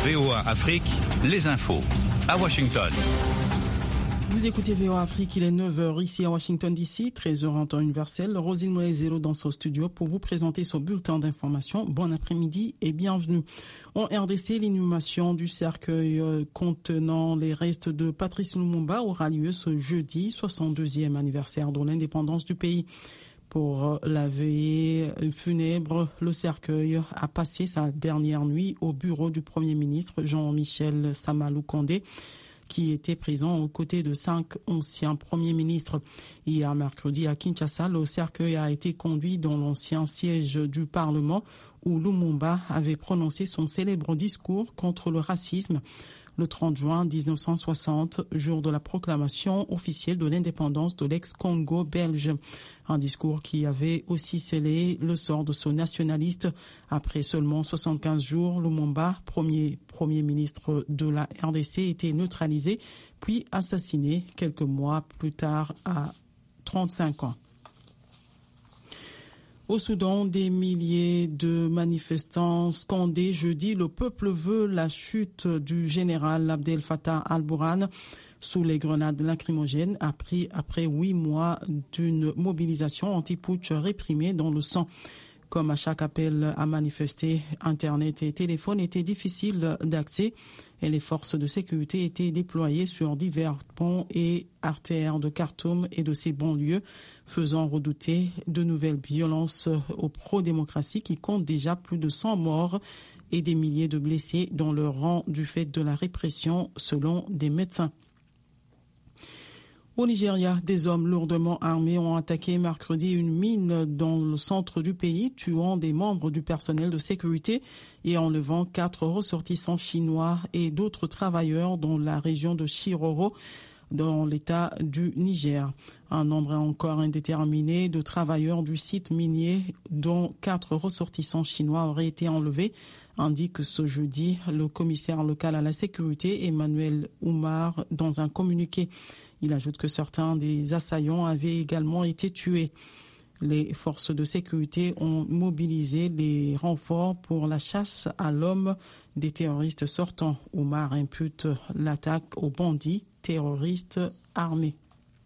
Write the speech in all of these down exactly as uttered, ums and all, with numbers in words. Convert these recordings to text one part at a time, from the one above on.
V O A Afrique, les infos. À Washington. Vous écoutez V O A Afrique, il est neuf heures ici à Washington D C, treize heures en temps universel. Rosine Moezelo dans son studio pour vous présenter son bulletin d'information. Bon après-midi et bienvenue. En R D C, l'inhumation du cercueil contenant les restes de Patrice Lumumba aura lieu ce jeudi, soixante-deuxième anniversaire de l'indépendance du pays. Pour la veillée funèbre, le cercueil a passé sa dernière nuit au bureau du Premier ministre Jean-Michel Samalou Kondé, qui était présent aux côtés de cinq anciens premiers ministres. Hier mercredi à Kinshasa, le cercueil a été conduit dans l'ancien siège du Parlement où Lumumba avait prononcé son célèbre discours contre le racisme le trente juin mille neuf cent soixante, jour de la proclamation officielle de l'indépendance de l'ex-Congo belge. Un discours qui avait aussi scellé le sort de ce nationaliste. Après seulement soixante-quinze jours, Lumumba, premier premier ministre de la R D C, était neutralisé, puis assassiné quelques mois plus tard à trente-cinq ans. Au Soudan, des milliers de manifestants scandaient jeudi « Le peuple veut la chute du général Abdel Fattah al-Burhan » sous les grenades lacrymogènes, après, après huit mois d'une mobilisation anti-putsch réprimée dans le sang. Comme à chaque appel à manifester, Internet et téléphone étaient difficiles d'accès et les forces de sécurité étaient déployées sur divers ponts et artères de Khartoum et de ses banlieues, faisant redouter de nouvelles violences aux pro-démocratie qui comptent déjà plus de cent morts et des milliers de blessés dans leur rang du fait de la répression, selon des médecins. Au Nigeria, des hommes lourdement armés ont attaqué mercredi une mine dans le centre du pays, tuant des membres du personnel de sécurité et enlevant quatre ressortissants chinois et d'autres travailleurs dans la région de Shiroro, dans l'état du Niger. Un nombre encore indéterminé de travailleurs du site minier, dont quatre ressortissants chinois, auraient été enlevés, indique ce jeudi le commissaire local à la sécurité Emmanuel Oumar dans un communiqué. Il ajoute que certains des assaillants avaient également été tués. Les forces de sécurité ont mobilisé les renforts pour la chasse à l'homme des terroristes sortants. Oumar impute l'attaque aux bandits terroristes armés.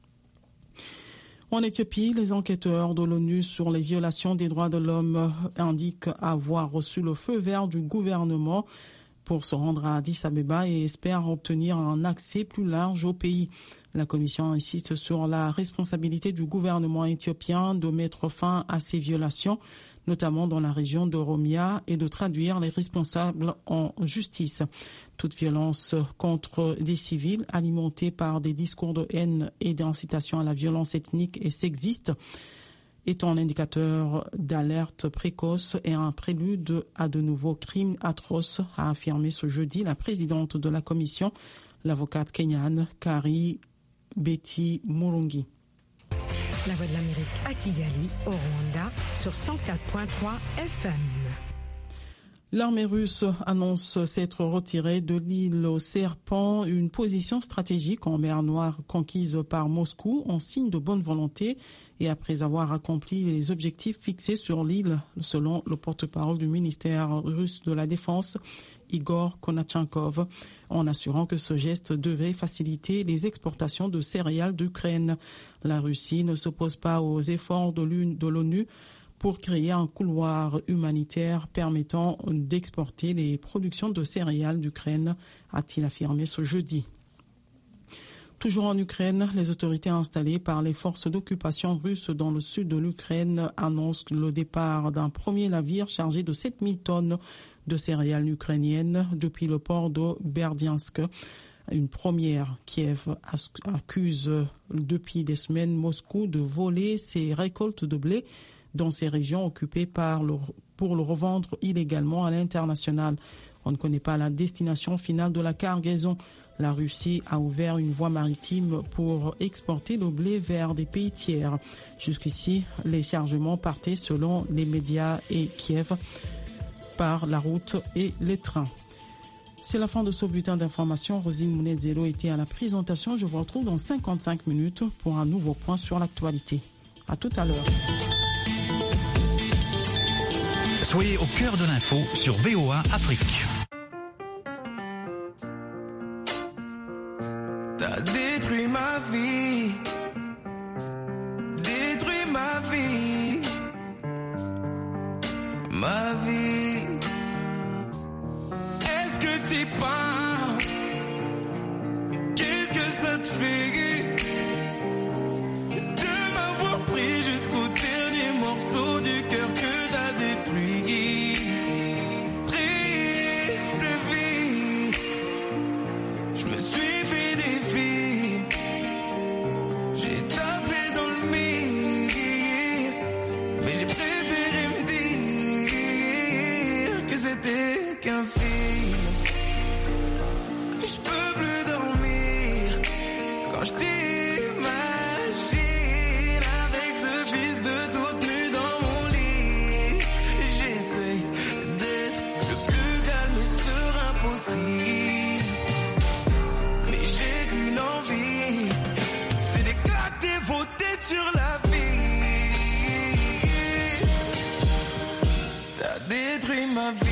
En Éthiopie, les enquêteurs de l'ONU sur les violations des droits de l'homme indiquent avoir reçu le feu vert du gouvernement pour se rendre à Addis Abeba et espèrent obtenir un accès plus large au pays. La Commission insiste sur la responsabilité du gouvernement éthiopien de mettre fin à ces violations, notamment dans la région d'Oromia, et de traduire les responsables en justice. Toute violence contre des civils alimentée par des discours de haine et d'incitation à la violence ethnique et sexiste est un indicateur d'alerte précoce et un prélude à de nouveaux crimes atroces, a affirmé ce jeudi la présidente de la Commission, l'avocate kenyane Kari Betty Mulungi. La Voix de l'Amérique à Kigali, au Rwanda, sur cent quatre virgule trois F M. L'armée russe annonce s'être retirée de l'île aux Serpents, une position stratégique en mer Noire conquise par Moscou en signe de bonne volonté et après avoir accompli les objectifs fixés sur l'île, selon le porte-parole du ministère russe de la Défense, Igor Konachenkov, en assurant que ce geste devait faciliter les exportations de céréales d'Ukraine. La Russie ne s'oppose pas aux efforts de l'ONU pour créer un couloir humanitaire permettant d'exporter les productions de céréales d'Ukraine, a-t-il affirmé ce jeudi. Toujours en Ukraine, les autorités installées par les forces d'occupation russes dans le sud de l'Ukraine annoncent le départ d'un premier navire chargé de sept mille tonnes de céréales ukrainiennes depuis le port de Berdiansk. Une première. Kiev accuse depuis des semaines Moscou de voler ses récoltes de blé dans ces régions occupées par le, pour le revendre illégalement à l'international. On ne connaît pas la destination finale de la cargaison. La Russie a ouvert une voie maritime pour exporter le blé vers des pays tiers. Jusqu'ici, les chargements partaient selon les médias et Kiev par la route et les trains. C'est la fin de ce bulletin d'information. Rosine Mounezelo était à la présentation. Je vous retrouve dans cinquante-cinq minutes pour un nouveau point sur l'actualité. À tout à l'heure. Soyez au cœur de l'info sur V O A Afrique. dis pas, qu'est-ce que ça te fait de m'avoir pris jusqu'au dernier morceau du cœur que t'as détruit. Triste vie, je me suis fait des filles, j'ai tapé dans le mire, mais j'ai préféré me dire que c'était qu'un film. Je peux plus dormir quand je t'imagine avec ce fils de toute nue dans mon lit. J'essaye d'être le plus calme et serein possible, mais j'ai qu'une envie, c'est d'éclater vos têtes sur la vie. T'as détruit ma vie.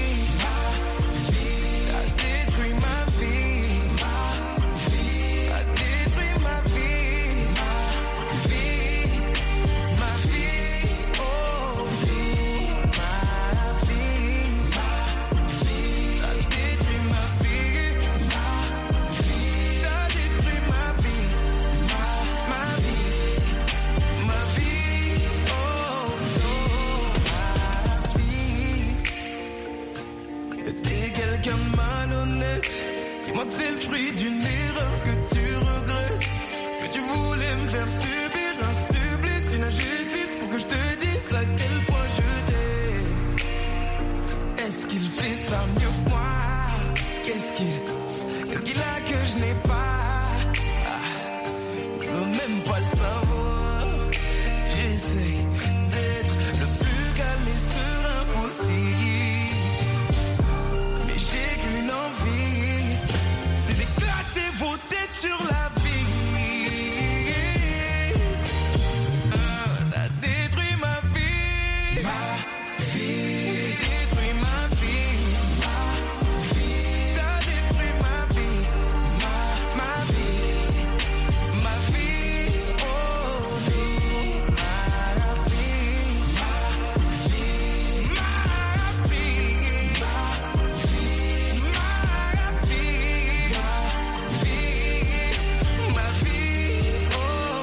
Dis-moi que c'est le fruit d'une erreur que tu regrettes, que tu voulais me faire subir un supplice, une injustice pour que je te dise à quel point je t'aime. Est-ce qu'il fait ça mieux que moi? Qu'est-ce qu'il, qu'est-ce qu'il a que je n'ai pas? Ah, je veux même pas le savoir. J'essaie d'être le plus calme et serein possible, mais j'ai qu'une envie, c'est d'éclater vos têtes sur la vie. Ah, t'as détruit ma vie, ma vie, détruit ma vie, ma vie, t'as détruit ma vie, ma, ma vie, ma vie, oh vie, ma vie, ma vie, ma vie, ma vie, ma vie, ma vie, oh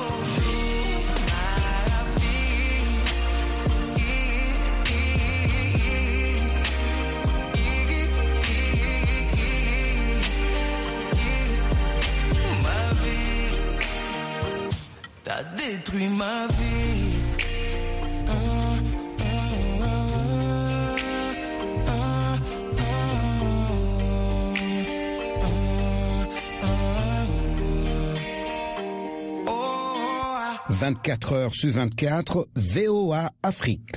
ma vie, t'as détruit ma vie. Ah, ah, ah, ah, ah, ah, ah. Oh, ah. vingt-quatre heures sur vingt-quatre, V O A Afrique.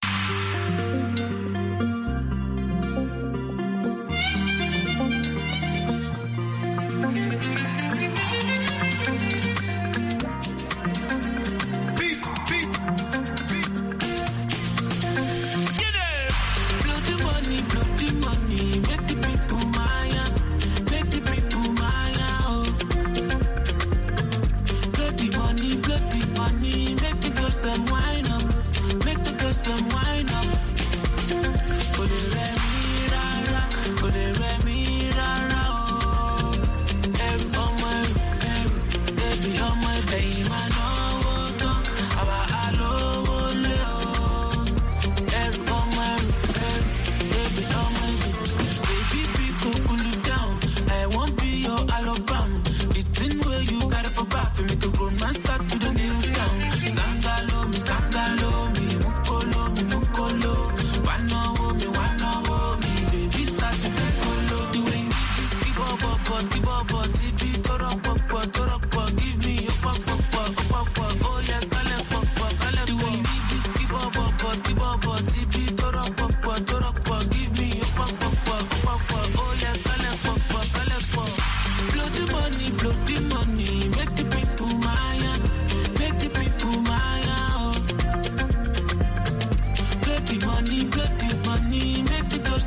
Beat, beat, get it. Bloody money, bloody money, make the people maya, make the people maya, oh. Bloody money, bloody money, make the girls them wine up, make the girls them wine up. Oh, they let me rara, oh, they let me rara, oh. Every on my, every, baby on my baby, man, oh, oh, our hello, oh, every on my, every, baby on my, baby, people cool you down. I won't be your Alabama. It's in where you got it for back, make a romance start to the new town. Sangalo, me, sangalo, me, mukolo, me, mukolo. Wano, me, wano, me, baby, start to make colo. The way you skip up, up, up, skip up, up, zippy, toro, pop, pop, toro, pop, give me your pop, pop, pop, pop, pop, oh yeah, kale, pop, pop, kale, the way you skip up, up, up, skip up, up,